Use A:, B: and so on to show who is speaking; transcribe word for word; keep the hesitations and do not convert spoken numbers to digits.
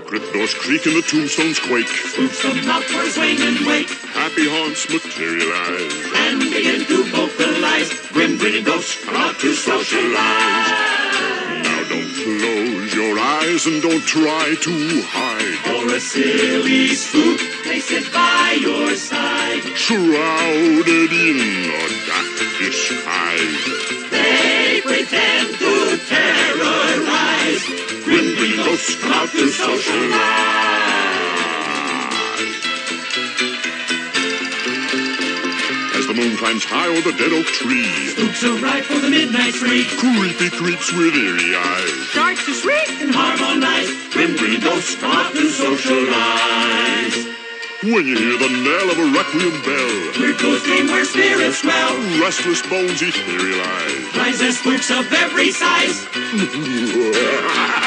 A: Cryptors creak and the tombstones quake.
B: Spooks come out for a swing and wake.
A: Happy haunts materialize
B: and begin to vocalize. Grim grinning ghosts come out to socialize.
A: Now don't close your eyes and don't try to hide.
B: For a silly spook, they sit by your side.
A: Shrouded in a dark disguise,
B: they pretend to terrorize. Grim grinning ghosts come out to socialize.
A: As the moon climbs high o'er the dead oak tree,
B: spooks arrive for the midnight spree.
A: Creepy creeps with eerie eyes
B: start to shriek and harmonize. Grim grinning ghosts come out to socialize.
A: When you hear the knell of a requiem bell,
B: weird ghosts dream where spirits dwell.
A: Restless bones etherealize.
B: Rise as spooks of every size.